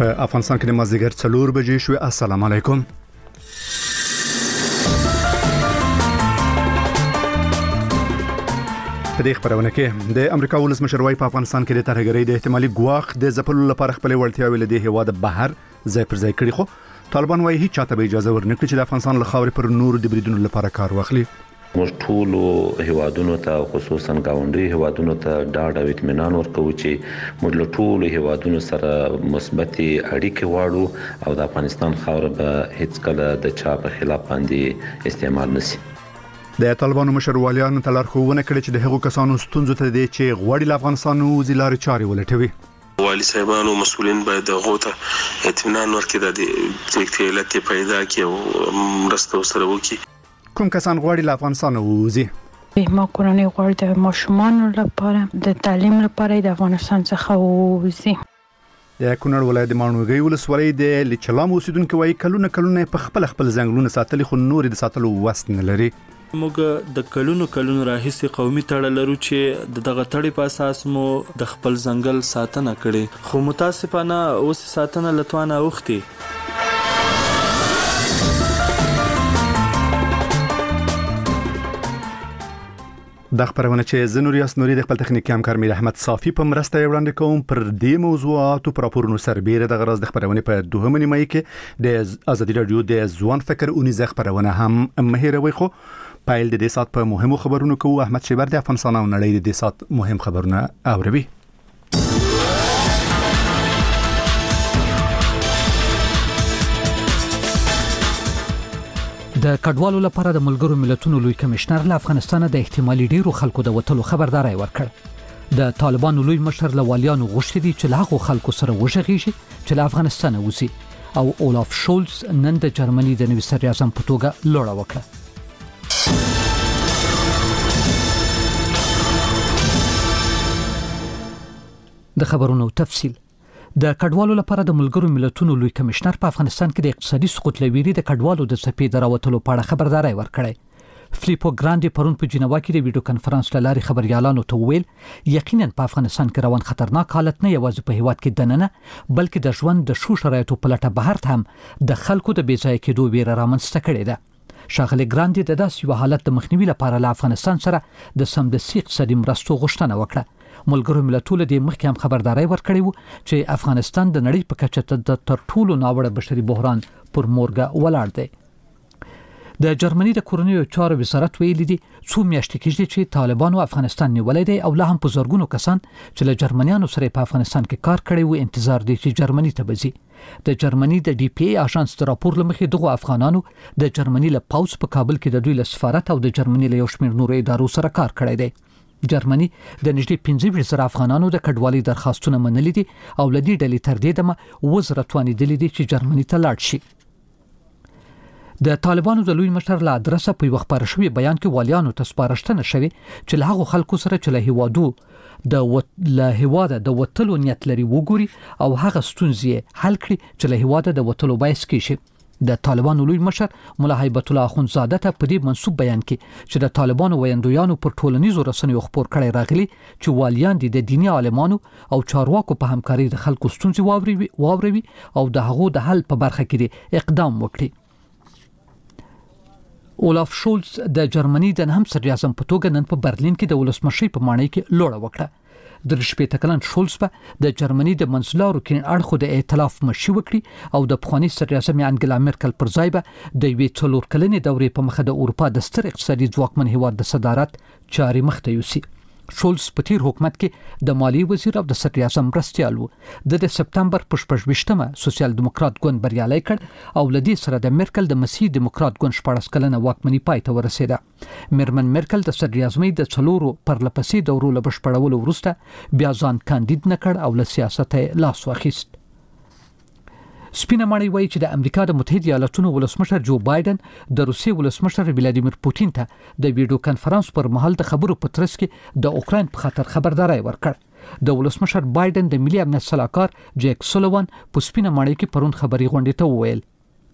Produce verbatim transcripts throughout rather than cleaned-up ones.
په افغانستان کې د مازدیګر څلور بجې شوې. السلام علیکم. په دې خبرونه کې د امریکا ولسمشر وايي په افغانستان کې د ترهګرۍ د احتمالي ګواښ د ځپلو لپاره خپل وړتیاوې له دې هیواد بهر ځای پر ځای کړي، خو طالبان وايي هیڅ چاته به اجازه ورنکړي چې د افغانستان له خاورې پر نور د بریدونو لپاره کار واخلي. موږ ټول هیوادونو ته خصوصا گاونډي هیوادونو ته ډاډ او اطمینان ورکوو چې موږ له ټول هیوادونو سره مثبت اړیکې واړو او د افغانستان خاور به هیڅ کله د چا په خلاف باندې استعمال نشي. د طالبانو مشر والیانو ته لارښوونه کړې چې د هغو کسانو ستونزو ته دي چې غوړي له افغانستان وزي لارې چارې ولټوي. والی صاحبانو مسؤلین باید غوته اطمینان ورکړي د دې علت پیدا کړي او مرسته سره وکړي. کوم کسان غوړي له افغانستان وزي؟ ما کورنۍ غوړي د ماشومان لپاره د تعلیم لپاره د افغانستان څخه وزي. د کونړ ولایت د ماڼوګي ولسوالۍ د لچلام اوسیدونکو وايي کلونه کلونه په خپل خپل ځنګلونه ساتلي خو نور د ساتلو وس نه لري. موږ د کلونو کلونو راهیسې قومي تړل لرو چې دغه تړې په اساس مو د خپل ځنګل ساتنه کړې، خو متاسفانه اوس ساتنه لټوانه اوختي. د خبرونه چې زنوریاس نوري د خپل تخنیکی همکار میر احمد صافي په مرسته وړاندې کوم پر دې موضوعاتو پر راپورونو سربېره د غرض د خبرونه په دوهمه نیمه کې د ازادي رادیو د ځوان فکر اونې ز خبرونه هم مهیروي. خو پایل د دې سات په مهمو خبرونو کې احمد شیبر د افغانستان او نړۍ د دې سات مهم خبرونه اوروي. د کډوالو لپاره د ملګرو ملتونو لوی کمشنر له افغانستان د احتمالي ډیرو خلکو د وټلو خبرداري ورکړ. د طالبانو لوی مشر لوالیانو غوښتي دي چې له هغو خلکو سره وژغېږي چې له افغانستان وځي، او اولاف شولز نن د جرمني د نوي صدر اعظم په توګه لوړه وکړه. د خبرونو تفصیل. د کډوالو لپاره د ملګرو ملتونو لوی کمشنر په افغانستان کې د اقتصادي سقوط لويري د کډوالو د څپې دراوتلو په اړه خبرداري ورکړه. فلیپو ګراندي پرون په جنیوا کې د ویډیو کانفرنس لاري خبريالانو ته ویل یقینا په افغانستان کې روان خطرناک حالت نه یوازې په هیواد کې دننه بلکې د ژوند د شو شرایطو په لټه بهر هم د خلکو د بیځای کېدو ویره رامنځته کړې ده. شاغلي ګراندي د داسې یو حالت د مخنیوي لپاره له افغانستان سره د سمدستي اقتصادي مرستو غوښتنه وکړه. ملګرو ملتونو د مخکې هم خبرداري ورکړې و چې افغانستان د نړۍ په کچه د تر ټولو ناوړه بشري بحران پر مورګه ولاړ دی. د جرمني د کورنیو چارو وزارت ویلي دي څو میاشتې کېږي چې طالبانو افغانستان نیولې دی او لا هم په زرګونو کسان چې له جرمنیانو سره په افغانستان کې کار کړی و انتظار دي چې جرمني ته وځي. د جرمني د ډي پی ای اژانس د راپور لمخې دغه افغانانو د جرمني له پاوز په کابل کې د دوی له سفارت او د جرمني له یو شمېر نورو ادارو سره کار کړی دی. جرمني د نږدې پنځه ویشت زره افغانانو د کډوالۍ درخواستونه منلي دي او لدی ډلې تر دې دمه وزره توانیدلې دي چې جرمني ته لاړ شي. د طالبانو د لوی مشر له ادرسه په وخت پر شوی بیان کې والیانو ته سپارښتنه شوه چې له هغو خلکو سره چې له هیوادو د وت له هیواده د وټلو نیت لري وګوري او هغه ستونزې حل کړي چې له هیواده د وټلو باعث کیږي. د طالبانو لوی مشر مولا هیبت الله اخوندزاده ته په دې منسوب بیان کې چې د طالبانو ویاندویانو پر ټولنیزو رسنیو خبر کړي راغلي چې والیان دي د دینی عالمانو او چارواکو په همکاري د خلکو ستونزې واوري واوري او د هغو د حل په برخه کې اقدام وکړي. اولاف شولز د جرمني د هم صدر اعظم په توګه نن په برلین کې د ولسمشي په مانۍ کې لوړه وکړه. د شپږ کلن شولز په د جرمني د منځلارو کې اړخو د ائتلاف مشي وکړي او د پخوانی صدر اعظم انګلا مرکل پر ځای به د وی څلور کلنې دورې په مخه د اروپا د ستر اقتصادي ځواکمن هیواد د صدارت چاري مخ ته یوسي. شولز په تیر حکومت کې د مالی وزیر او د صدر اعظم مرستیال و. د سپتمبر په شپږمه سوسیال دموکرات ګوند بریالي کړ او لدی سره د مرکل د مسیح دموکرات ګوند شپږ کلنه واکمنۍ پای ته ورسېده. میرمن مرکل د صدر اعظمۍ د څلورو پرلپسې دورو له بشپړولو وروسته بیا ځان کاندید نکړ او له سیاست لاس واخیست. سپینه ماڼۍ وایي چې د امریکا د متحده ایالاتونو ولسمشر جو بایدن د روسیې ولسمشر ولادیمیر پوتین ته د ویډیو کانفرنس پر مهال د خبرو په ترڅ کې د اوکراین په خاطر خبرداري ورکړ. د ولسمشر بایدن د ملي امنیت سلاکار جیک سولوان په سپینه ماڼۍ کې پرون خبري غونډې ته وویل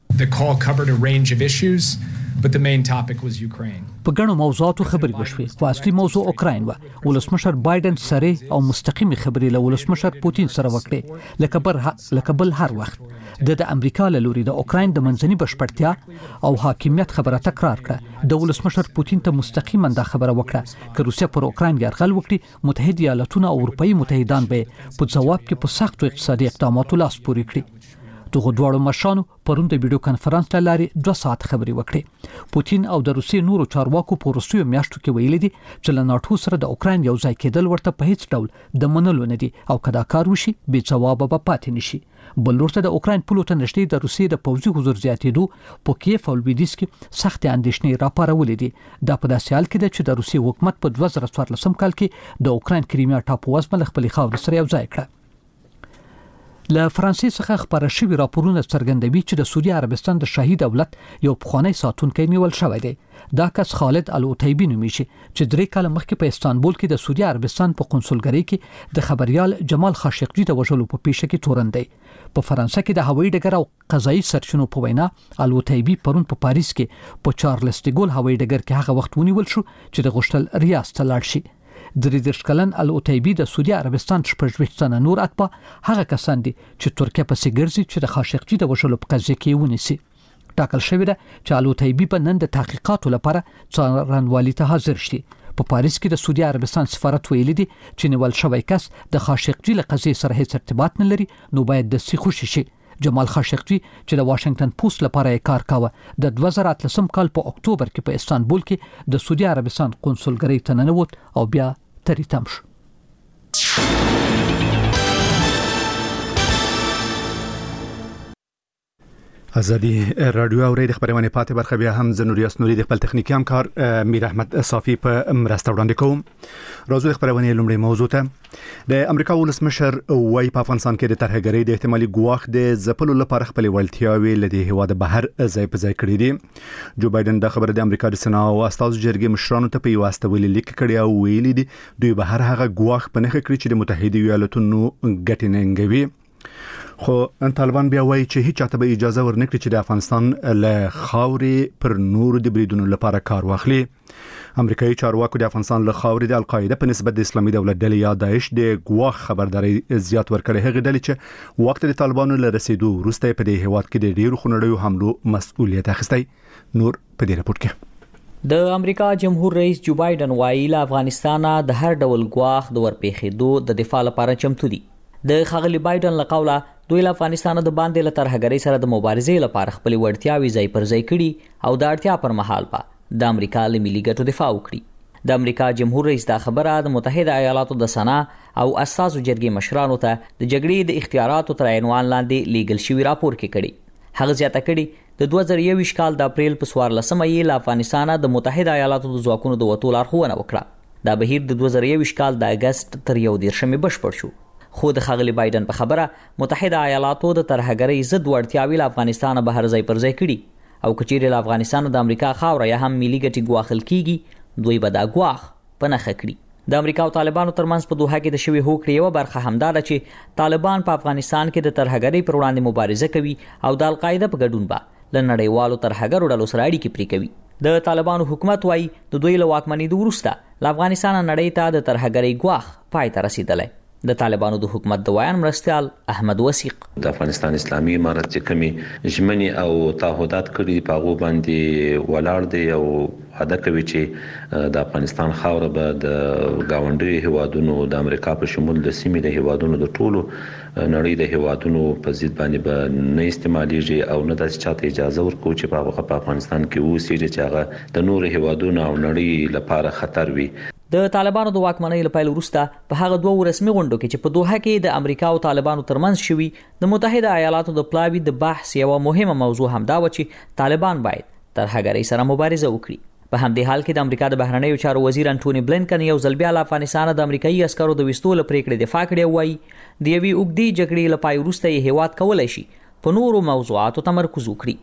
The call covered a range of issues, but the main topic was Ukraine. په ګڼو موضوعاتو خبرې وشوې خو اصلي موضوع اوکراین و. ولسمشر بایدن سره او مستقیمي خبرې له ولسمشر پوتین سره وکړې لکه بر لکه بل هر وخت د امریکا له لوري د اوکراین د منځني بشپړتیا او حاکمیت خبره تکرار کړه. د ولسمشر پوتین ته مستقیما دا خبره وکړه چې روسیا پر اوکراین یرغل وکړي متحده ایالاتونه او اروپאי متحدان به په جواب کې په سختو اقتصادي اقداماتو لاس پورې کړي. دغه دواړو مشرانو پرون د ویډیو کانفرنس له لارې دوه ساعت خبرې وکړې. پوتین او د روسیې نورو چارواکو په وروستیو میاشتو کې ویلي دي چې له ناتو سره د اوکراین یو ځای کېدل ورته په هیڅ ډول د منلو نه دي او کدا کار وشي به جواب به پاتې نشي. بل ورته د اوکراین پولو ته نشټي د روسیې د پوځي حضور زیاتېدو په کیف او لویدیس کې سخت اندېښنې راپارولې دي. دا په داسې حال کې ده چې د روسیې حکومت په دوه زره څوارلسم کال کې د اوکراین کریمیا ټاپووزمه له خپلې خاورې سره یو ځای کړه. له فرانسې څخه خبره شوې راپورونه څرګندوي چې د سعودي عربستان د شاهي دولت یو پخوانی ساتونکی نیول شوی دی. دا کس خالد العتیبی نومیږي چې درې کال مخکې په استانبول کې د سعودي عربستان په قونسلګرۍ کې د خبريال جمال خاشقجي د وژلو په پیښه کې تورن دی. په فرانسه کې د هوایي ډګر او قضایي سرچینو په وینا العتیبی پرون په پاریس کې په چارلز ډیګول هوایي ډګر کې هغه وخت ونیول شو چې د غشتل ریاست لاړ شي. درې دېرش کلن العتیبی د سعودي عربستان شپږ تنه نور اتباع هغه کسان دي چې ترکیه په سیګرزي چې د خاشقجي د وژلو په قضیه کې ونیسي. ټاکل شوی ده چې العتیبی په نن د تحقیقاتو لپاره څارنوالي ته حاضر شي. په پاریس کې د سعودي عربستان سفارت ویلي دي چې نیول شوی کس د خاشقجي له قضیې سره هیڅ ارتباط نه لري نو باید د سیخوشي شي. جمال خاشقجي چې د واشنگټن پوسټ لپاره یې کار کاوه د دوه زره اتلسم کال په اکتوبر کې په استانبول کې د سعودي عربستان قونسلګرۍ ته ننوت او بیا تریتم شو. ازادي رادیو او د خبرونه پاتې برخه بیا هم زنوریاس نوري د خپل تخنیکی همکار میر احمد صافي په مرسته وړاندې کوم. راځو د خبرونه لومړی موضوع ته. د امریکا ولسمشر وای په افغانستان کې د ترهګرۍ د احتمالي ګواښ د ځپلو لپاره خپل وړتیاوي لدی هواده بهر ځای په ځای کړی دي. جو بایدن د خبره د امریکا د سنا او استاذ جرګې مشرانو ته په یواسته ویلي لیک کړی او ویلي دي دوی بهر هغه ګواښ په نخښه کړی چې د متحده ایالاتونو ګټې ننګوي. خو طالبان بیا وایي چې هیڅ چاته به اجازه ورنکړي چې د افغانستان له خاورې پر نور د بریدونو لپاره کار واخلي. امریکایي چارواکو د افغانستان له خاورې د القاعده په نسبت د اسلامي دولت ډلې یا داعش د ګواښ خبرداري زیات ورکړي. هغه ډلې چې وخت د طالبانو له رسیدو وروسته په دې هیواد کې د ډیرو خونړیو حملو مسؤلیت اخیستی. نور په دې راپور کې د امریکا جمهور رئیس جو بایدن وایي له افغانستان د هر ډول ګواښ د ورپېښېدو د دفاع لپاره چمتو دي. د خغلی بایدن له قوله دوی له افغانستان د باندې له ترهګرۍ سره د مبارزې لپاره خپل وړتیاوي ځای پر ځای کړي او د اړتیا پر مهال په د امریکا له ملي ګټو دفاع وکړي. د امریکا جمهور رئیس دا خبره د متحده ایالاتو د سنا او اساسو جرګې مشرانو ته د جګړې د اختیاراتو تر عنوان لاندې لیګل شوی راپور کې کړي. هغه زیاته کړي د دوه زره یوویشت کال د اپریل په څوارلسمه یې له افغانستان د متحده ایالاتو د ځواکونو د وټو لارښوونه وکړه. دا بهیر د دوه زره یوویشت کال د اگست تر یو دیرشمې بشپړ شو. خو د خغلی بایدن په خبره متحده ایالاتو د ترهګرۍ ضد وړتیاوي له افغانستان بهر ځای پر ځای کړي او کچېرې له افغانستان د امریکا خاوره یا هم ملي ګټې ګواښل کیږي دوی به دا ګواښ په نښه کړي. د امریکا او طالبانو ترمنځ په دوحه کې د شوې هوکړې یوه برخه همدا ده چې طالبان په افغانستان کې د ترهګرۍ پر وړاندې مبارزه کوي او د القاعده په ګډون به له نړیوالو ترهګرو ډلو سره اړیکې پرې کوي. د طالبانو حکومت وایي د دوی له واکمنېدو وروسته له افغانستان نړۍ ته د ترهګرۍ ګواښ پای ته رسیدلی. د طالبانو د حکومت د وایان مرستیال احمد وثیق د افغانستان اسلامي امارت چې کمی ژمنې او تعهدات کړي په هغه باندې ولاړ دي او وعده کوي چې د افغانستان خاوره به د گاونډي هیوادونو د امریکا په شمول د سیمې د هیوادونو د ټولو نړۍ د هیوادونو په ضد باندې به نه استعمالېږي او نه داسې چاته اجازه ورکوي چې په هغه په افغانستان کې اوسېږي چې هغه د نور هیوادونو او نړۍ لپاره خطر وي. د طالبانو د واکمنۍ له پیل وروسته په هغه دوه رسمي غونډو کې چې په دوحه کې د امریکا او طالبانو ترمنځ شوي د متحده ایالاتو د پلاوي د بحث یوه مهمه موضوع همدا و چې طالبان باید ترهګرۍ سره مبارزه وکړي. په همدې حال کې د امریکا د بهرنیو چارو وزیر انټونی بلینکن یو ځل بیا له افغانستان د امریکایي عسکرو د وستو له پریکړې دفاع کړې وایي د یوې اوږدې جګړې له پای وروسته یې هیواد کولی شي په نورو موضوعاتو تمرکز وکړي.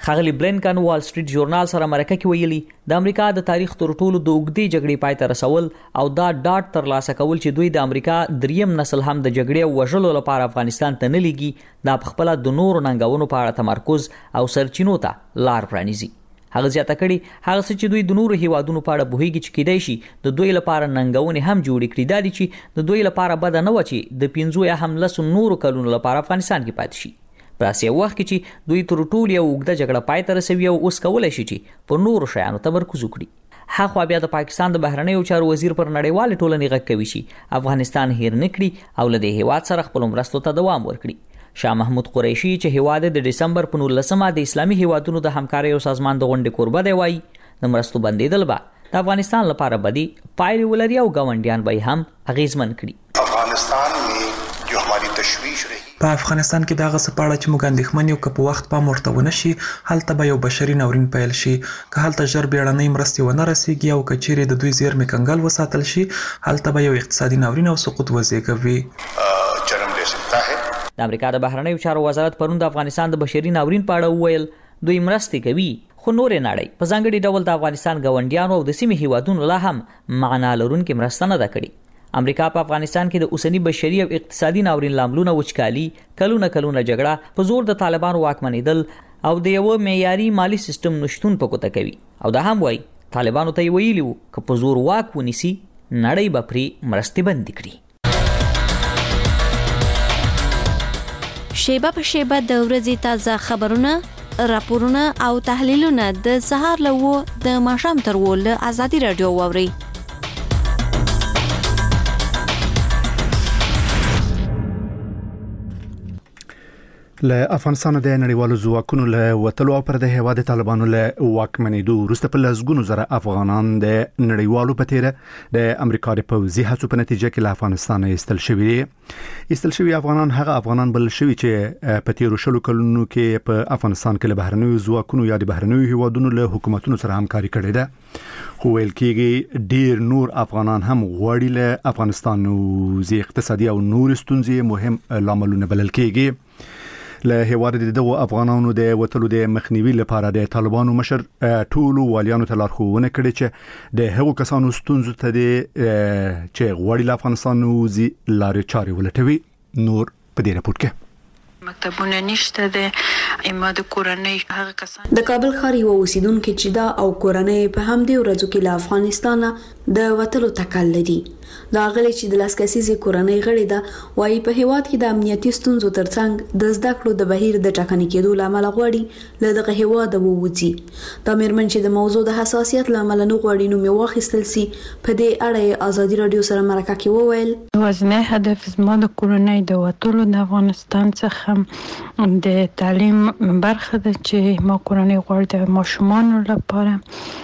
خاغلی بلینکن وال سټریټ ژورنال سره مرکه کې ویلي د امریکا د تاریخ تر ټولو د اوږدې جګړې پای ته رسول او دا ډاټ تر لاسه کول چې دوی د امریکا دریم نسل هم د جګړې وژلو لپاره افغانستان ته نه لګي دا په خپل د نورو ننګونو په اړه تمرکز او سرچینو ته لار پرانیزي. هغه زیاته کړي هغه څه چې دوی د نورو هیوادونو په اړه بوهیږي چې کېدای شي د دوی لپاره ننګونې هم جوړې کړي دا دي چې د دوی لپاره بد نه و چې د پنځو یا هم لسو نورو کلونو لپاره افغانستان کې پاتې شي. په اسیا وخت کې چې دوی تر ټولو یو اوږده جګړه پای ته رسوي او اوس کولای شي چې په نورو شیانو تمرکز وکړي. هغه بیا د پاکستان د بهرنیو چارو وزیر پر نړیوال ټولنې غږ کوي چې افغانستان هیر نه کړي او له دې هیواد سره خپل مرستو ته دوام ورکړي. شاه محمود قریشي چې هیواد د دسمبر په نولسمه د اسلامي هیوادونو د همکارۍ او سازمان د غونډې کوربه دی وایي د مرستو بندیدل به د افغانستان لپاره بدی پایلې ولري او ګاونډیان به هم اغیزمن کړي. افغانستان میں جو ہماری تشویش رہی په افغانستان کې دغه سپاړه چې موږ اندېښمن یو که په وخت پام ورته ونه شي هلته به یو بشري ناورین پیل شي که هلته ژر بیړنۍ مرستې ونه رسیږي او که چیرې د دوی زیرمې کنګل وساتل شي هلته به یو اقتصادي ناورین او سقوط وزېږوي. جنم لے سکتا ہے. د امریکا د بهرنیو چارو وزارت پرون د افغانستان د بشري ناورین په اړه وویل دوی مرستې کوي خو نورې نړۍ په ځانګړي ډول د افغانستان ګاونډیانو او د سیمې هیوادونو لا هم معنا لرونکې مرسته نه ده کړې. امریکا په افغانستان کې د اوسنی بشري او اقتصادي ناورین لاملونه وچکالي کلونه کلونه جګړه په زور د طالبانو واکمنېدل او د یو معیاري مالی سیستم نشټون په کوته کوي او دا هم وایي طالبانو ته ویلي وو که په زور واک ونیسي نړۍ به پرې مرستې بندي کړي. شیبه په شیبه د ورځې تازه خبرونه راپورونه او تحلیلونه د سهار له وو د ماښام تر وو له ازادي رادیو واوري. له افغانستان د نړیوالو ځواکونو له وتلو او پر د هیواد طالبانو له واکمنېدو وروسته په لسګونو زره افغانان د نړیوالو په تیره د امریکا د پوځي هڅو په نتیجه کې له افغانستان ایستل شوي دي. ایستل شوي افغانان هغه افغانان بل شوي چې په تیرو شلو کلونو کې په افغانستان کې له بهرنیو ځواکونو یا د بهرنیو هیوادونو له حکومتونو سره همکاري کړې ده. خو ویل کېږي ډیر نور افغانان هم غواړي له افغانستان وزي اقتصادي او نور ستونزې مهم لاملونه بلل کېږي. له هیواد د دغو افغانانو د وتلو د مخنیوي لپاره د طالبانو مشر ټولو والیانو ته لارښوونه کړې چې د هغو کسانو ستونزو ته د چې غواړي له افغانستان وزي لارې چارې ولټوي. نور په دې راپور کې مکتبونه نشته د اماده کورنۍ هغه کسان د کابل ښار یو اوسیدونکو چې دا او کورنۍ په همدې ورځو کې له افغانستان د وتلو تکل لري. دا غلي چې د لاسکسيزي کورنۍ غړي ده وايي په هیواد کې د امنیتي ستونزو ترڅنګ د زده کړو د بهیر د ټاکنې کېدو لامل غواړي له دغه هیواد ووځي. دا مېرمن چې د موضوع د حساسیت لامل نه غواړي نو مې واخیستل سي په دې اړه ازادي رادیو سره مرکه کې وویل وزنه هدف زما د کورنۍ د وتلو د افغانستان څخه د تعلیم برخه ده چې ما کورنۍ غواړي د ماشومان لپاره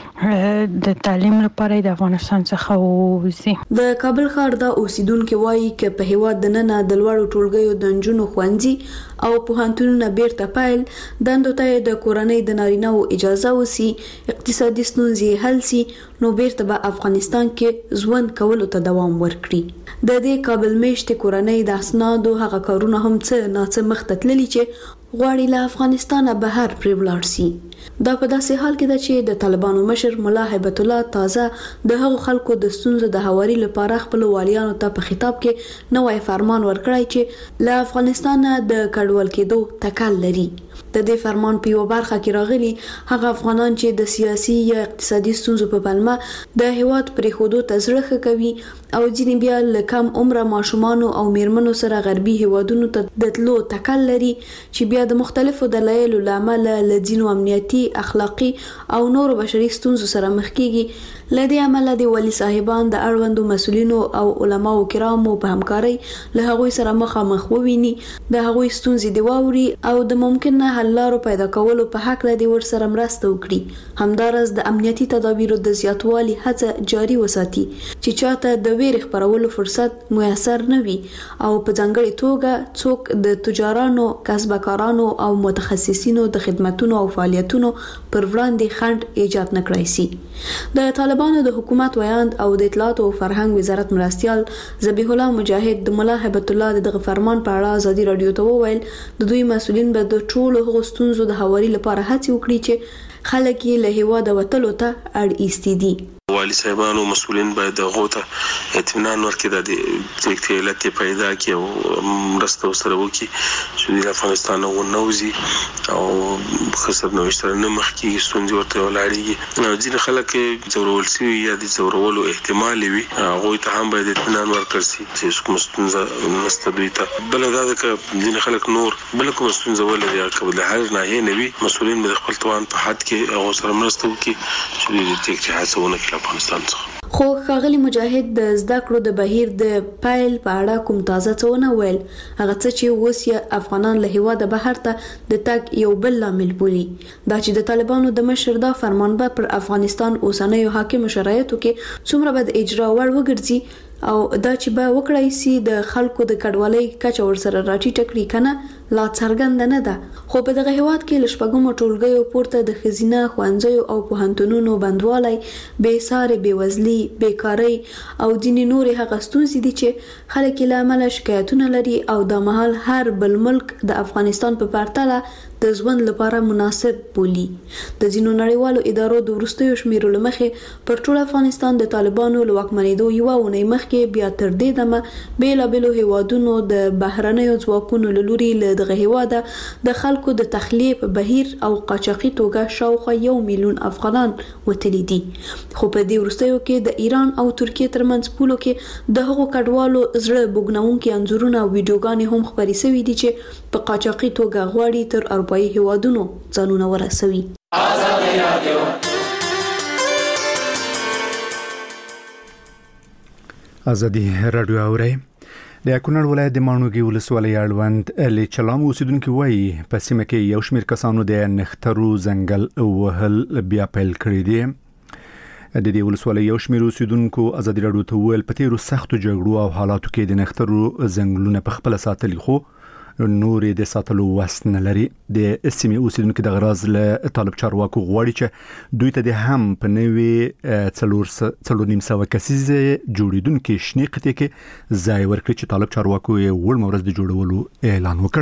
د تعلیم لپاره د افغانستان څخه ووځي. د کابل ښار د اوسیدونکو وایي چې په هیواد د نن د لوړو ټولګیو د نجونو ښوونځي او پوهنتونونه بیرته پایل دندو ته د کورنۍ د نارینه او اجازه وسی اقتصادي ستونزې حل سي نو بیرته به افغانستان کې ژوند کولو ته دوام ورکړي. د دې کابل میشته کورنۍ د اسنادو هغه کارونه هم څه نه څه مختتللی چې غواړي له افغانستانه بهر پرې ولاړ سي. دا په داسې حال کې ده چې د طالبانو مشر مولا هیبت الله تازه د هغو خلکو د ستونزو د هواري لپاره خپل والیانو ته په خطاب کې نوې فرمان ورکړی چې له افغانستانه د کډوال کېدو تکل لري. د دې فرمان په یو برخه کې راغلي هغه افغانان چې د سیاسي یا اقتصادي ستونزو په پلمه د هیواد پرې خودو تزړه کوي او ځینې بیا له کم عمره ماشومان او میرمنو سره غربي هیوادونو ته د تلو تکل لري چې بیا د مختلفو دلایلو لامل له ځینو امنیتي اخلاقی او نور بشري ستونزو سره مخ کیږي. لدی عمل د ولی صاحبان د اړوندو مسولینو او علماو کرامو په همکاري له هغوی سره مخامخ وویني د هغوی ستونزې دی واوري او د ممکنه حل لارو پیدا کولو په حق لدی ور سره مرسته وکړي. همدارس د امنیتي تدابیرو د زیاتوالي هڅه جاري وساتي چې چاته د ویر خبرولو فرصت میسر نه وي او په ځانګړي توګه څوک د تجارانو کسبکارانو او متخصصینو د خدماتونو او فعالیتونو پر وړاندې خنډ ایجاد نکړای شي. د طالبانو د حکومت ویاند او د اطلاعات او فرهنګ وزارت مرستيال ذبیح الله مجاهد د مولا هیبت الله دغه فرمان په اړه ازادي رادیو ته وویل د دوی مسولین به د ټولو هغو ستونزو د هواري لپاره هڅې وکړي چې خلک یې له هیواده وتلو ته اړ ایستي دي. والی صاحبانو مسؤلین باید دغه ته اطمینان ورکړي د دې چې علت پیدا کړي او مرسته سره وکړي چې د افغانستان او نوزي او خسر نوښتل نه مخکې ستونزې ورته ولاړېږي. نو ځینې خلک ضروري سي یا د ضرورولو احتمال وي هغه ته هم باید اطمینان ورکړي چې کوم ستونزه نشته دوی ته. بل دا د ځینې خلک نور بل کوم ستونزه ولري یا کوم له هر نه نه وي مسؤلین به خپل توان په حد کې هغه سره مرسته وکړي چې د دې هڅونه کوي افغانستان څخه. خو ښاغلي مجاهد د زده کړو د بهیر د پایل په اړه کوم تازه څه ونه ویل. هغه څه چې اوس یې افغانان له هیواده بهر ته د تګ یو بل لامل بولي دا چې د طالبانو د مشر دا فرمان به پر افغانستان اوسنیو حاکم شرایطو کې څومره به د اجرا وړ وګرځي او دا چې به وکړای سي د خلکو د کډوالۍ کچه ورسره راټیټه کړي کنه لا څرګنده نه ده. خو په دغه هیواد کې له شپږمو ټولګیو پورته د ښځینه ښوونځیو او پوهنتونونو بندوالی، بې سارې بېوزلي، بیکارۍ او ځینې نورې هغه ستونزې دي چې خلک یې له امله شکایتونه لري او دا مهال هر بل ملک د افغانستان په پرتله د ژوند لپاره مناسب بولي. د ځینو نړیوالو ادارو د وروستیو شمیرو له مخې پر ټول افغانستان د طالبانو له واکمنېدو یوه اونۍ مخکې بیا تر دې دمه بېلابېلو هیوادونو د بهرنیو ځواکونو له لوري له دغه هیواده د خلکو د تخلیې په بهیر او قاچاقي توګه شاوخوا یو میلیون افغانان وتلي دي. خو په دې وروستیو کې د ایران او ترکیې ترمنځ پولو کې د هغو کډوالو زړه بوږنونکي انځورونه او ویډیوګانې هم خپرې شوي دي چې په قاچاقي توګه غواړي تر اروپایي هیوادونو ځانونه ورسوي. ازادي رادیو اوري د کونړ ولایت د مانوګي ولسوالۍ اړوند ل چلام اوسیدونکو وایي په سیمه کې یو شمېر کسانو د نخترو ځنګل وهل بیا پیل کړی دی. د دې ولسوالۍ یو شمېر اوسیدونکو ازادي رادیو ته ویل په تیرو سختو جګړو او حالاتو کې د نخترو ځنګلونه په خپل ساتلي خو نورې د ساتلو وس نه لري. د سیمې اوسیدونکو د غراز له طالب چارواکو غواړي چې دوی ته د هم په نوې څلور څلور نیم سوه کسیزه جوړیدونکو شنې قطعې کې ځای ورکړي چې طالب چارواکو یې وړ مورز د جوړولو اعلان وکړ.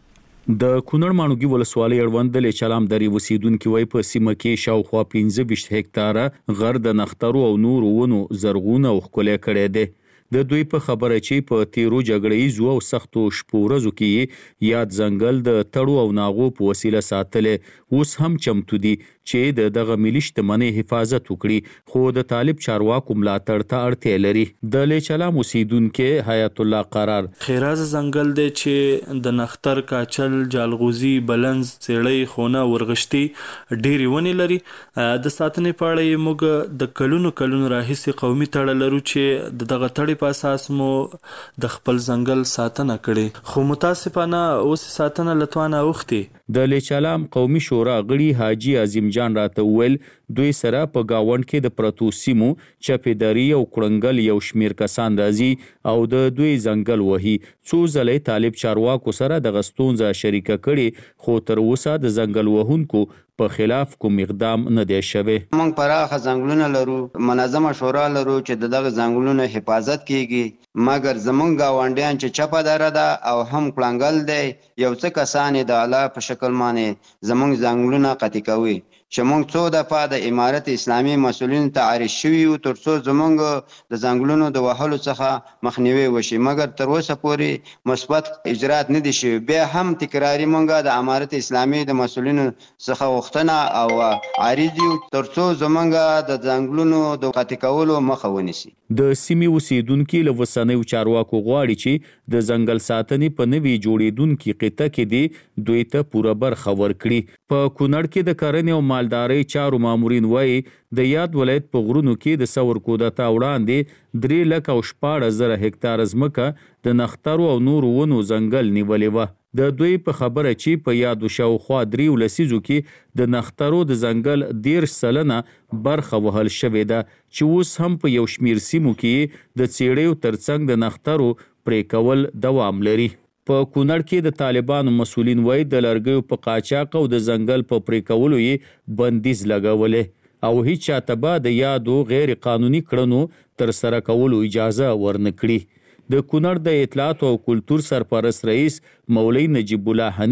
د کونړ مانوګي ولسوالۍ اړوند د چلام درې اوسیدونکو وای په سیمه کې شاوخوا پنځه ویشت هکتاره غر د نخترو او نور ونو زرغون او ښکلی کړی دی. د دوی په خبره چې په تیرو جګړه‌یزو او سختو شپو ورځو کې یاد ځنګل د تړو او ناغو په وسیله ساتلې اوس هم چمتو دي چې د دغه ملي شتمنۍ حفاظت وکړي خو د طالب چارواکو ملاتړ ته اړتیا لري. د لیچلام اوسیدونکو حیات الله قرار خیراز ځنګل دی چې د نختر، کاچل، جالغوزي، بلنز، څېړۍ، خونه، ورغشتي ډېرې ونې لري. د ساتنې په اړه یې موږ د کلونو کلونو راهیسې قومي تړه لرو چې د دغه تړې په اساس مو د خپل ځنګل ساتنه کړې خو متاسفانه اوس ساتنه لتوانه اوختي. د لیچلام قومي شورا غړي حاجی عظیم جان راته ویل دوی سره په گاوند کې د پرتو سیمو چپیداری او کړنګل یو شمیر کسان راځي او د دوی ځنګل وهي. څو ځلې طالب چارواکو سره د غستونځه شریکه کړي خو تر اوسه د ځنګل وهونکو په خلاف کوم اقدام نه دی شوی. موږ پراخه ځنګلونه لرو، منظمه شورا لرو چې دغه ځنګلونو حفاظت کیږي، مګر زمونږ گاونډیان چې چپه دره ده او هم کړنګل دی یو څه کسان د اعلی په شکل باندې زمونږ ځنګلونه قطع کوي چې موږ څو دفعه د امارت اسلامي مسؤلینو ته عرض شوي یو تر څو زموږ د ځنګلونو د وهلو څخه مخنیوي وشي، مګر تر اوسه پورې مثبت اجرات نه دي شوي. بیا هم تکراري موږ د امارت اسلامي د مسؤلینو څخه غوښتنه او عرض یو تر څو زموږ د ځنګلونو د قطع کولو مخه ونیسي. د سیمې اوسیدونکو له وسنیو چارواکو غواړي چې د ځنګل ساتنې په نوي جوړیدونکو قطعه کې دی دوی ته پوره برخه ورکړي. په کونړ کې د کرنې او مالدارۍ چارو مامورین وایي د یاد ولایت په غرونو کې د ثور کودتا وړاندې درې لکه او شپاړس زره هکتار ځمکه د نخترو او نورو ونو ځنګل نیولې وه. د دوی په خبره چې په یادو شاوخوا درې لسیزو کې د نخترو د ځنګل دېرش سلنه برخه وهل شوې ده چې اوس هم په یو شمیر سیمو کې د څېړیو ترڅنګ د نخترو پرې کول دوام لري. په کونړ کې د طالبانو مسؤلین وایي د لرګیو په قاچاق او د ځنګل په پرې کولو یې بندیز لګولې او هیڅ چاته به د یادو غیر قانوني کړنو تر سره کولو اجازه ورنه کړي. د کونړ د اطلاعات او کلتور سرپرست رئیس مولوی نجیب الله حنیف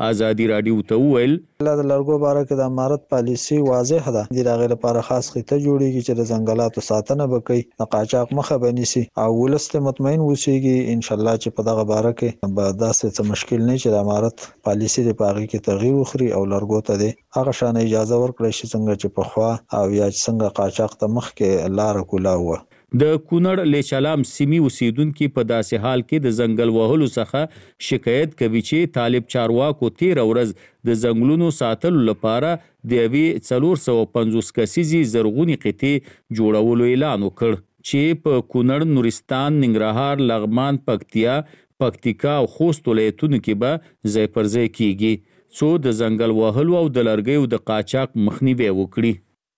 ازادي رادیو ته وویل د لرګو باره کې د امارت پالیسی واضح ده د هغې لپاره خاص خطه جوړیږي چې د ځنګلاتو ساتنه وکړي د قاچاق مخه بنیسي او ولست مطمئن اوسېږي ان شاء الله چې په دغه باره کې به داسې څه مشکل نه چې د امارت پالیسی د پاغي کې تغییر وخوري او لرګو ته د هغه شان اجازه ورکړي چې څنګه چې په خوا او یا څنګه قاچاق ته مخ کې لار کولا و د کونړ لیچلام سیمي اوسیدونکو په داسې حال کې د ځنګل وهلو څخه شکایت کوي چې طالب چارواکو تیر ورځ د ځنګلونو ساتلو لپاره د یوې څلور سوه پنځوس کسیزې زرغونې قطعې جوړولو اعلان وکړ چې په کونړ، نورستان، ننګرهار، لغمان، پکتیا، پکتیکا او خوست ولایتونو کې به ځای پر ځای کیږي څو د ځنګل وهلو او د لرګیو د قاچاق مخنیوي وکړي.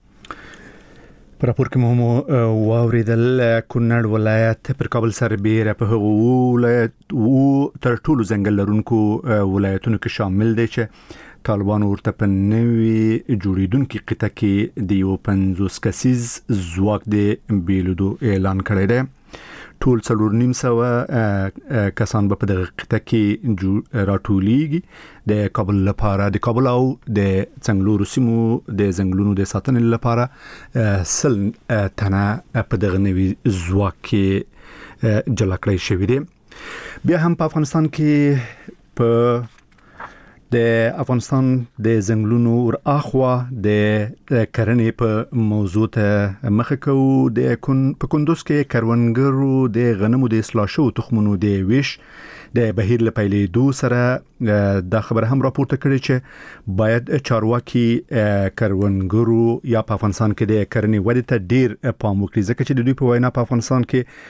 په راپور کې مو واوریدل کونړ ولایت پر کابل سربېره په هغو ولایت او تر ټولو ځنګل لرونکو ولایتونو کې شامل دی چې طالبانو ورته په نوې جوړیدونکي قطعه کې د یو پنځوس کسیز ځواک د بیلودو اعلان کړی دی. ټول څلور نیم سوه کسان به په دغه قطعه کې راټولیږي د کابل لپاره د کابل او د څنګلورو سیمو د ځنګلونو د ساتنې لپاره سل تنه په دغه نوي ځواک کې جلا کړی شوي دي. بیا هم په افغانستان کې په د افغانستان د ځنګلونو ور اخوا د کرنې په موضوع ته مخه کوو. د کون په کندوز کې کروندګرو د غنمو د اصلاح شو تخمونو د ویش د بهیر لپاره دو سره د خبر هم راپورته کړی چې باید چارواکي کروندګرو یا په افغانستان کې د کرنې ودې ته ډیر پام وکړي ځکه چې د دوی په وینا په افغانستان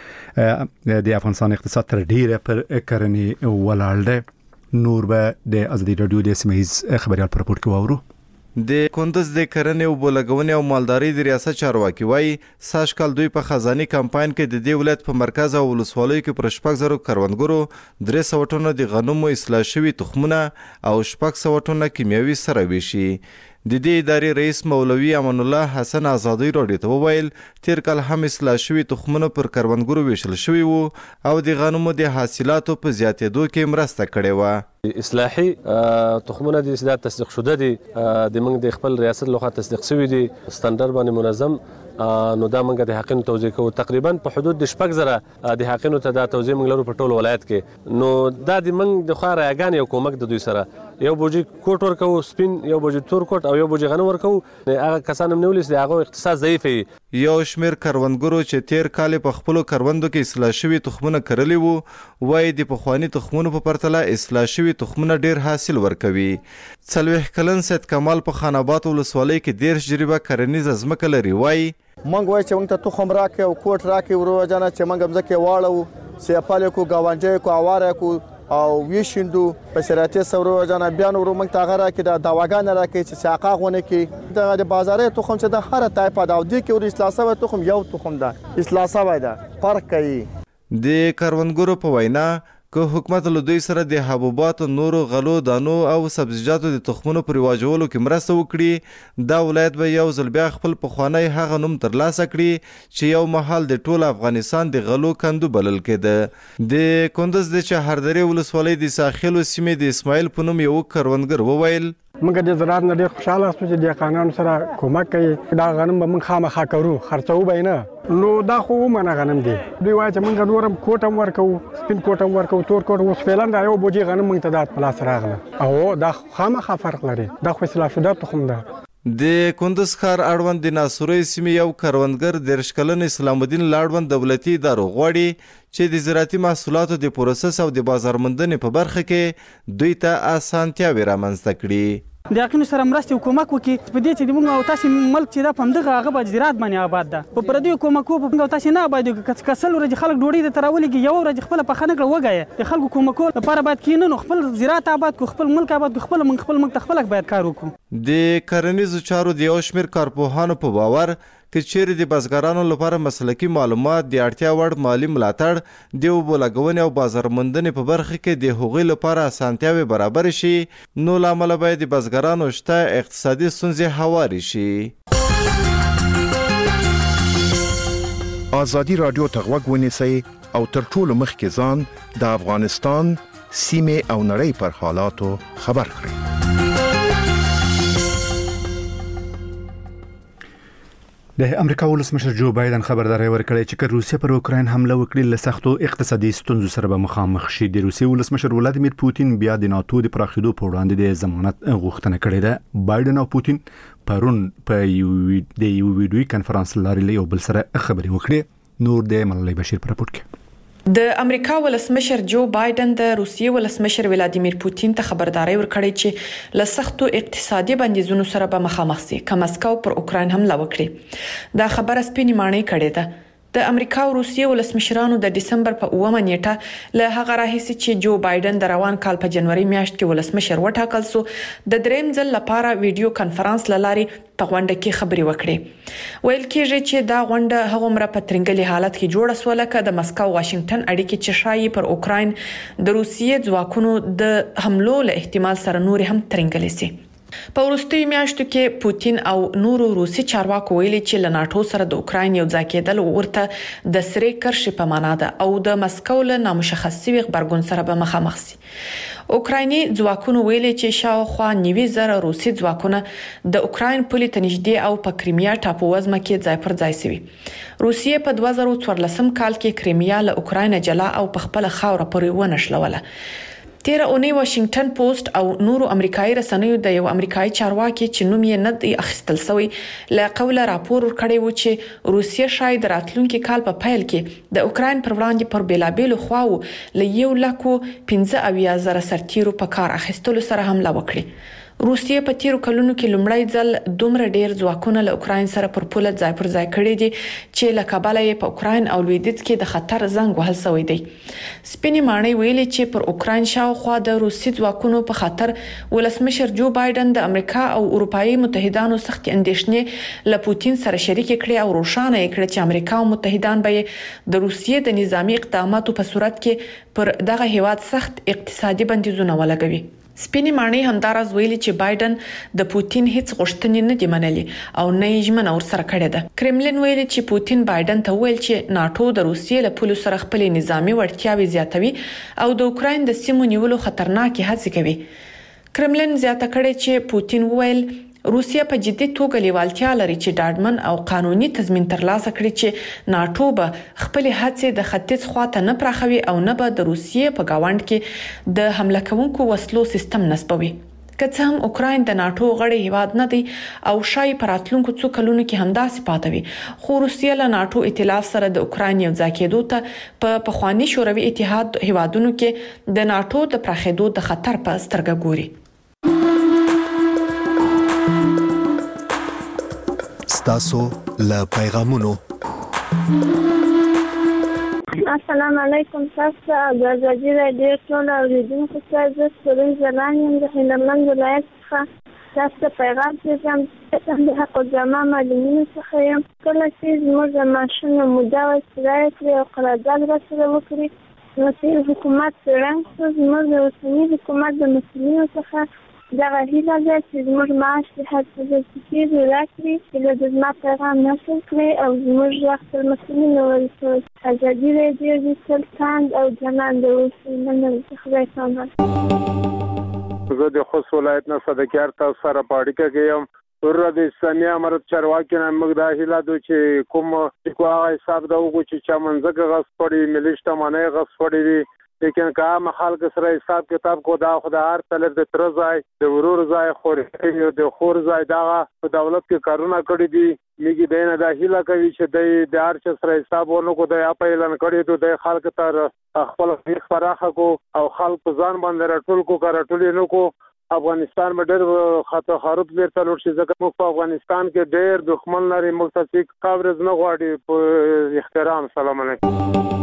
کې د افغانستان اقتصاد تر ډیره پر کرنې ولاړ دی. نور به د ازادي رادیو د سیمهیز خبريال پر راپور کې واورو. د کندز د کرنې او بولګونې او مالداري د ریاست چارواکي وایي ساش کال دوی په خزاني کمپاین کې د دې ولایت په مرکز او ولسوالیو کې پر شپږ زره کروندګرو درې سوه ټنه د غنمو اصلاح شوي تخمونه او شپږ سوه ټنه کیمیاوي سره ویشي. د دې ادارې رئیس مولوي امان الله حسن ازادي راډیو ته وویل تیر کال هم اصلاح شوي تخمونه پر کروندګرو ویشل شوي وو او د غنمو د حاصلاتو په زیاتېدو کې مرسته کړې وه. اصلاحي تخمونه د اصلاح تصدیق شده دي د موږ د خپل ریاست لخوا تصدیق شوي دي ستاندر باندې منظم نو دا موږ د حقینو توزیع کوو تقریبا په حدود د شپږ زره د حقینو ته دا توزیع موږ لرو په ټول ولایت کې. نو دا د موږ د خوا راګان یو کومک د دوی سره یو بوجي کوټ ورکو سپین یو بوجي تور کوټ او یو بوجي غنم ورکو هغه کسان هم نیولې چې هغه اقتصاد ضعیف وي. یو شمیر کروندګرو چې تیر کال په خپل کروندو کې اصلاح شوي تخمونه کرلی وو وایي د پخوانی تخمونو په پرتله اصلاح شوي تخمونه ډیر حاصل ورکوي. څلوېښت کلن سید کمال په خان آباد ولسوالۍ کې ډیر تجربه کرنیزه ځمکه لري. وایي منګ وای چې موږ ته تخم راکې او کوټ راکې ورو جنا چې موږ مزکه واړو سیپاله کو گاونجه کو اواره کو او ویشندو په شرایطي سورو جنا بیان ورو موږ ته غره کې د دواګان راکې چې ساقه غونه کې د بازاري تخم چې د هر ټایپ د او د کې ور اصلاح سوی تخم یو تخم ده اصلاح سوی ده فرق کوي. د کروندګرو په وینا که حکومت له دوی سره د حبوباتو نورو غلو دانو او سبزیجاتو د تخمونو پر واجولو کې مرسته وکړي دا ولایت به یو ځل بیا خپل پخوانی هغه نوم ترلاسه کړي چې یو مهال د ټول افغانستان د غلو کندو بلل کېده. د کندز د چهاردرې ولسوالۍ د ساحلو سیمې د اسماعیل په نوم یو کروندګر وویل موږ د زراعت نه ډېر خوشاله یو چې د قانون سره کومک کوي دا غنم به موږ خامخا کوو خرڅو به نه نو دا خو ومنه غنم دی دوی وایي چې موږ نورم کوټم ورکو سپین کوټم ورکو تور کوټ اوس فعلا دا یو بوجي غنم موږ ته د پلاس راغله او دا خامخا فرق لري دا خو اصلاح شوه تخم ده. د کندز ښار اړوند د ناصوري سیمې یو کروندګر دېرش کلن اسلام الدین لاړوند دولتي ادارو غواړي چې د زراعتي محصولاتو د پروسس او د بازارموندنې په برخه کې دوی ته اسانتیاوې رامنځته کړي. د یقین سره مرسته حکومت وکړي په دې چې موږ او تاسو ملک چې دا پمدغه هغه به زراعت باندې آباد ده په پردیو کومکو په موږ تاسو نه آباد کسل ورځ خلک ډوډۍ د تراولې یو ورځ خپل په خنه کړه وګاي د خلکو کومکو لپاره باید کینې نو خپل زراعت آباد کو خپل ملک آباد کو خپل من خپل ملک خپل باید کار وکړو. د کرنیزو چارو د یو شمیر کارپوهانو په باور که چیرې د بزګرانو لپاره مسلکي معلومات د اړتیا وړ مالی ملاتړ د اوبو لګونې او بازارموندنې په برخه کې د هغوی لپاره اسانتیاوې برابر شي نو له امله باید د بزګرانو شته اقتصادي ستونزې هوارې شي. ازادي راډیو ته غوږ ونیسئ او تر ټولو مخکې ځان د افغانستان سیمه او نړۍ پر حالاتو خبر کړي. د امریکا ولسمشر جو بایدن خبرداري ورکړې چې که روسیه پر اوکراین حمله وکړي له سختو اقتصادي ستونزو سره به مخامخ شي. د روسیې ولسمشر ولادیمیر پوتین بیا د ناتو د پراخېدو په وړاندې د ضمانت غوښتنه کړې ده. بایدن او پوتین پرون په یو د یو ویډیوي کانفرنس لارې له یو بل سره خبرې وکړې. نور د ملالۍ بشیر پر راپور کې. د امریکا ولسمشر جو بایدن د روسیې ولسمشر ولادیمیر پوتین ته خبرداري ورکړې چې له سختو اقتصادي بندیزونو سره به مخامخ شي که مسکو پر اوکراین حمله وکړي. دا خبره سپینې ماڼۍ کړې ده. د امریکا او روسیې ولسمشرانو د دسمبر په اومه نیټه له هغه راهیسې چې جو بایدن د روان کال په جنوري میاشت کې ولسمشر وټاکل سو د دریم ځل لپاره ویډیو کانفرنس لاري په غونډه کې خبرې وکړې. ویل کېږي چې دا غونډه هغه مر په ترنګلي حالت کې جوړه سو لکه د مسکو واشنگټن اړیکې چې شایي پر اوکراین د روسیې ځواکونو د حملو له احتمال سره نور هم ترنګلي سي. په وروستیو میاشتو کې پوتین او نورو روسي چارواکو ویلي چې له ناتو سره د اوکراین یو ځای کېدل ورته د سرې کرښې په معنا ده او د مسکو له نامشخص شوي غبرګون سره به مخامخ شي. اوکرایني ځواکونو ویلي چې شاوخوا نوي زره روسي ځواکونه د اوکراین پولې ته نږدې او په کریمیا ټاپو وزمه کې ځای پر ځای شوي. روسیې په دوه زره څوارلسم کال کې کریمیا له اوکراین جلا او په خپل خاوره پورې ونښلوله. تیر اونۍ واشنگټن پوسټ او نورو امریکایي رسنیو د یو امریکایي چارواکي چې نوم یې نه دی اخیستل شوی له قوله راپور ورکړی و چې روسیه شاید راتلونکي کال په پیل کې د اوکراین پر وړاندې پر بیلابېلو خواو له یو لکو پنځه اویا زره سرتیرو په کار اخیستلو سره حمله وکړي. روسیه په تیرو کلونو کې لومړی ځل دومره ډیر ځواکونه له اوکراین سره پر پوله ځای پر ځای کړي دي چې له کابل یې په اوکراین او لویدیځ کې د خطر زنګ وهل شوی دی. سپینې ماڼۍ ویلي چې پر اوکراین شاوخوا د روسي ځواکونو په خطر ولسمشر جو بایدن د امریکا او اروپאי متحدانو سخت اندېښنې له پوتین سره شریک کړي او روښانه کړي چې امریکا او متحدان به د روسیې د نظامی اقداماتو په صورت کې پر دغه هیواد سخت اقتصادي بندیزونه ولګوي. سپینې ماڼۍ همداراز ویلي چې بایدن د پوتین هیڅ غوښتنې نه دي منلي او نه یې ژمنه ورسره کړې ده. کرملین ویلي چې پوتین بایدن ته ویل چې ناتو د روسیې له پولو سره خپل نظامی وړتیاوې زیاتوي او د اوکراین د سیمو نیولو خطرناکې هڅې کوي. کرملین زیاته کړې چې پوتین ویل روسیه په جدي توګه لیوالتیا لري چې ډاډمن او قانوني تضمین ترلاسه کړي چې ناتو به خپل هڅې د ختیځ خواته نه پراخوي او نه به د روسیې په گاوند کې د حمله کوونکو وسلو سیستم نصبوي. که څه هم اوکراین د ناتو غړی هیواد نه دی او شای پر راتلونکو څو کلونو کې همداسې پاتوي، خو روسیه له ناتو ائتلاف سره د اوکراین یو ځای کېدو ته په پخوانی شوروي اتحاد هیوادونو کې د ناتو د پراخېدو د خطر په سترګه ګوري. تاسو له پیغامونو السلام علیکم. تاسو د ازادي راډیو ټول اوریدونکو ته زه سوري زلان یم د هلمند ولایت څخه تاسو پیغام پیغام د حق الجماع معلومینو څخه یم. کله چې زموږ د ماشوم موده وسیله کړي او قرارداد راسره وکړي نو چې حکومت څنګه څه زموږ د اوسني حکومت د مسؤلینو څخه دغه هیله ده چې زموږ معاش د هر څه د سکیر راکړي چې د زما پیغام نشر کړي او زموږ غږ تر مسؤلینو ورسوي. ازادي راډیو د سلطان او جنان د اوسنۍ خبرې کوم. زه د خوست ولایت نه صدقیار تاسو سره په اړیکه کې یم. ورته د اسلامي امارت چارواکي نه موږ دا هیله ده چې کوم کومه حساب دا وګورو چې چا منځګه غصب پړي ملي شتمنۍ غصب پړي دي، لیکن که عام خلک سره حساب کتاب کو دا خدای هر طرف د تر ځای د ورور ځای خوري د خور ځای دا په دولت کې کارونه کړی دي. میګي دینه دا هیله کوي چې د هر څه سره حساب ورنکو د اپ اعلان کړی ته د خلک تر خپل فیخ فراخه کو او خلک ځان باندې راټول کو راټول نه کو. افغانستان به ډېر خطر خراب بیرته لور شي ځکه موږ په افغانستان کې ډېر دښمن لري. موږ ته کاورز نه غواړي په احترام. سلام علیکم.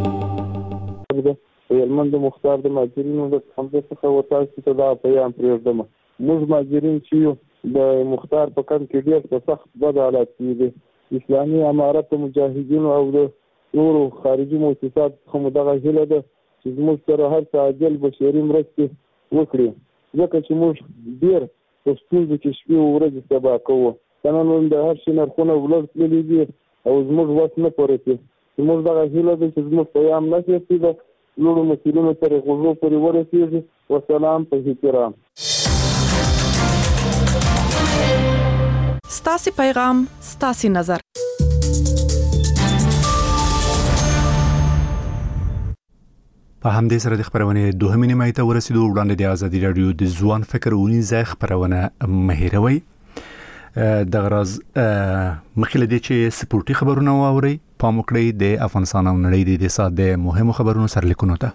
هلمند مختار د ماجرینو د څنګه څخه وتاسی ته دا پیغام پرېږدم. موږ ماجرین چې د مختار په کم کې ډېر په سخت بد حالات کې دي. اسلامي امارت مجاهدینو او د نورو خارجي مؤسسات څخه دغه هیله ده چې زموږ سره هر څه عاجل بشري مرستې وکړي، ځکه چې موږ ډېر په ستونزو کې شپې او ورځې سبا کوو. که نن د هر شي نرخونه ولړ تللي دي او زموږ وس نه پوره کوي. زموږ دغه هیله ده چې زموږ پیغام نشي ده لوړو مسیرونو تر غوږو پورې ورسېږي. وسلام په احترام. ستاسو پیغام ستاسو نظر. په همدې سره د خبرونه دوهمې نیمه ته ورسېدو. وړاندې د ازادي رادیو د ځوان فکر ونیزه خبرونه مهیروي د غرض مخکې د چې سپورتي خبرونه واوري پام وکړئ د افغانستان او نړۍ د ساده مهمو خبرونو سرلیکونو ته.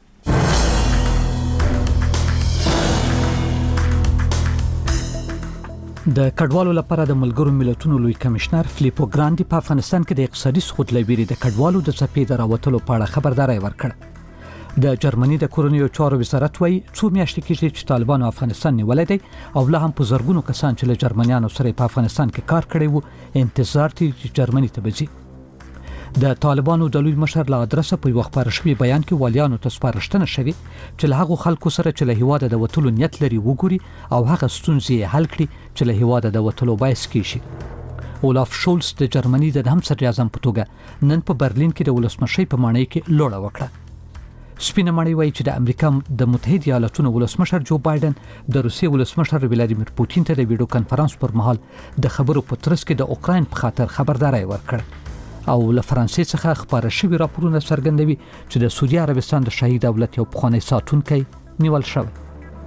د کډوالو لپاره د ملګرو ملتونو لوی کمشنر فلیپو ګراندي په افغانستان کې د اقتصادي سقوط لویری د کډوالو د څپې د راوتلو په اړه خبرداري ورکړه. د جرمني د کورونیو چارو وزارت وايي څو میاشتې کېږي چې طالبانو افغانستان نیولې دي او لا هم په زرګونو کسان چې له جرمنیانو سره په افغانستان کې کار کړی وو انتظار دي چې جرمني ته وځي. د طالبانو د لوی مشر له ادرسه په وخت پر شوی بیان کې والیانو ته سپارښتنه شوی چې له هغه خلکو سره چې له هیواده د وټولو نیت لري وګوري او هغه ستونزې حل کړي چې له هیواده د وټولو باعث کیږي. اولاف شولز د جرمني د همسر اعظم په توګه نن په برلین کې د ولسمشي په معنی کې لوړه وکړه. سپینه مړی وایي چې د امریکا د متحده ایالاتونو ولسمشر جو بایدن د روسیې ولسمشر ولادیمیر پوتین ته د ویډیو کانفرنس پر مهال د خبرو په ترڅ کې د اوکراین په خاطر خبرداري ورکړه او له فرانسې څخه خبره شوی راپورونه څرګندوي چې د سعودي عربستان د شاهي دولت یو پخوانی ساتونکی نیول شوی.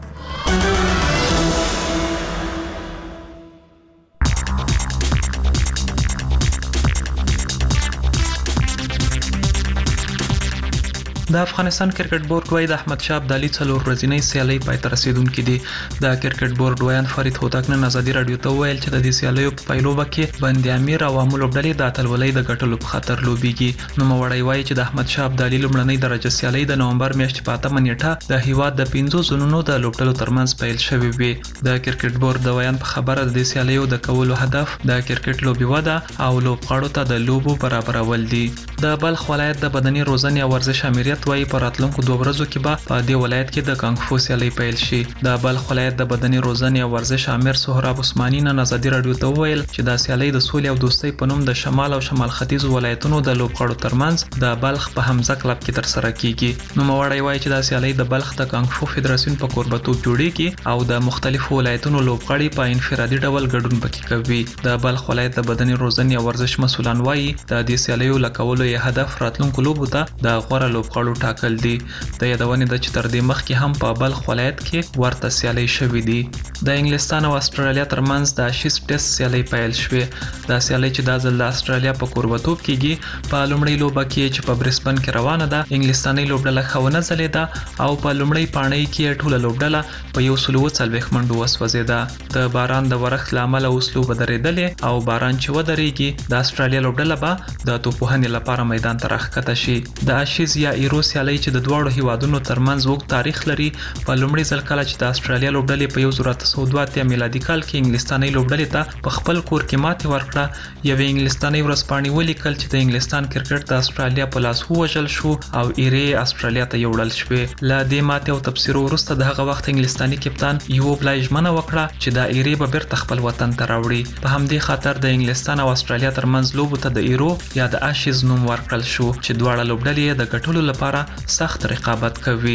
د افغانستان کرکټ بورډ وايي د احمد شاه ابدالي څلور ورځې سیالي پای ته رسیدونکې دي. د کرکټ بورډ ویان فرید هوتک نن ازادي رادیو ته ویل چې د دې سیالیو په پایلوبه کې بند امیر او عوامو لوبډلې د اتلولۍ د ګټلو په خاطر لوبيږي. نو موړی وايي چې د احمد شاه ابدالي لومړنۍ درجه سیالي د نومبر میاشتې په اتمه نیټه د هیواد د پنځو زونونو د لوبډلو ترمنځ پیل شوې وي. د کرکټ بورډ د ویان په خبره د دې سیالیو د کولو هدف د کرکټ لوبي وده او لوبغاړو ته د لوبو برابرول دي. د بلخ ولایت د بدني روزنې او ورزش امریت وايي په راتلونکو دوه ورځو کې به په دې ولایت کې د کانګ فو سیالي پیل شي. د بلخ ولایت د بدني روزنې او ورزش امیر سهراب عثماني نن ازادي رادیو ته وویل چې دا سیالي د سولې او دوستۍ په نوم د شمال او شمال ختیځ ولایتونو د لوبغاړو ترمنځ د بلخ په حمزه کلب کې تر سره کیږي. نو موړی وایي چې دا سیالي د بلخ د کانګ فو فدراسیون په کوربتوب جوړیږي او د مختلفو ولایتونو لوبغاړي په انفرادي ډول ګډون پکې کوي. د بلخ ولایت د بدني روزنې او ورزش مسولان وایي د دې سیالیو لکولو یې هدف راتلونکو لوبو ته د غوړه لوبغاړو ټاکل دي. د یادونې د چې تر دې مخکې هم په بلخ ولایت کې ورته سیالي شوې دي. د انګلستان او استرالیا ترمنځ د اشیز ټیسټ سیالي پیل شوې. دا سیالي چې د ځل د استرالیا په کوربتوب کېږي په لومړۍ لوبه کې چې په برسبن کې روانه ده انګلستاني لوبډله خونه ځلېده او په لومړۍ پاڼۍ کې ټوله لوبډله په یو سل او څلوېښت منډو وسوځېده. د باران د ورښت له امله اوس لوبه درېدلې او باران چې ودرېږي د استرالیا لوبډله به د توپوهنې لپاره میدان ته راښکته شي. د اشیز یا ایرو سیالي چې د دواړو هیوادونو ترمنځ وګ تاریخ لري په لومړي ځل کله چې د استرالیا لوبډلې په یو زر اته سوه دوه اتیا میلادي کال کې انګلستاني لوبډلې ته په خپل کور کې ماتې ورکړه. یوې انګلستاني ورځپاڼې ولیکل چې د انګلستان کرکټ د استرالیا په لاس ووژل شو او ایرې استرالیا ته یوړل شوې. له دې ماتې او تبصرو وروسته د هغه وخت انګلستاني کپتان یو بلای ژمنه وکړه چې د ایرې به بیرته خپل وطن ته راوړي. په همدې خاطر د انګلستان او استرالیا ترمنځ لوبو ته د ایرو یا د اشیز نوم ورکړل شو چې دواړه لوبډلې د ګټلو لپاره سخت رقابت کوي.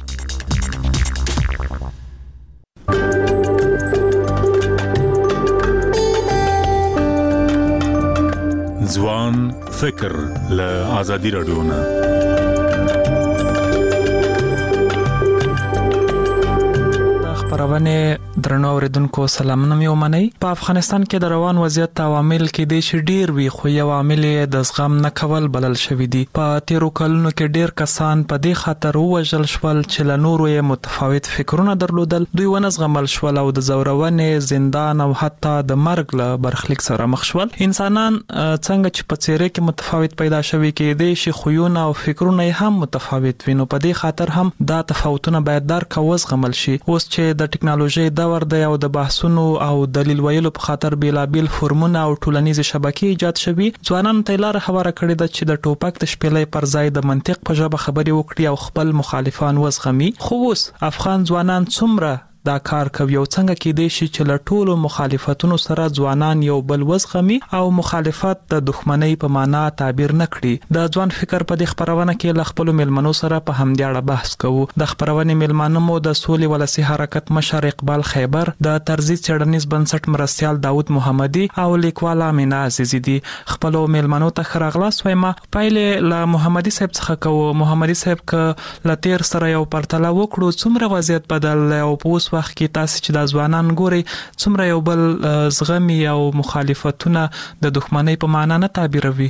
ځوان فکر له آزادي رادیو نه خبرونه درنو اوریدونکو سلامونه مې ومنئ. په افغانستان کې د روان وضعیت عوامل کې د شډیر وی خو یو عامل د زغم نه کول بلل شوی دی. په تیرو کلونو کې ډیر کسان په دې خاطر وژل شول چې له نورو یې متفاوت فکرونه درلودل. دوی ونه زغمل شول او د زورونې زندان او حتی د مرګ له برخلیک سره مخ شول. انسانان څنګه چې په څیرې کې متفاوت پیدا شوي کې د شي خوونه او فکرونه هم متفاوت وي. نو په دې خاطر هم دا تفاوتونه باید درک او زغمل شي. اوس چې د ټکنالوژي دور دی او د بحثونو او دلیل ویلو په خاطر بیلابیل فورمونه او ټولنیز شبکې ایجاد شوي، ځوانان ته لار خبره کړې ده چې د ټوپک د شپېلې پر ځای د منطق په ژبه خبرې وکړي او خپل مخالفان وزغمي. خو اوس افغان ځوانان څومره دا کار کوي او څنګه کېدای شي چې له ټولو مخالفتونو سره ځوانان یو بل وزغمي او مخالفت د دښمنۍ په معنا تعبیر نه کړي. د ځوان فکر په دې خبرونه کې له خپل ملمنو سره په همدې اړه بحث کوو. د خبرونې ملمانو مو د سولې ولسی حرکت مشر اقبال خیبر، د طرزي څېړنیز بنسټ مرستيال داود محمدي او لیکوال امینه عزیزی دي. خپل ملمنو ته خراغلاس وایم. پایله له محمدي صاحب څخه کوو. محمدي صاحب ک لتیر سره یو پرتله وکړو څومره وضعیت بدل او په اوس وخت کې تاسو چې د ځوانان ګوري څومره یو بل زغمي او مخالفتونه د دښمنۍ په معنا نه تعبیروي.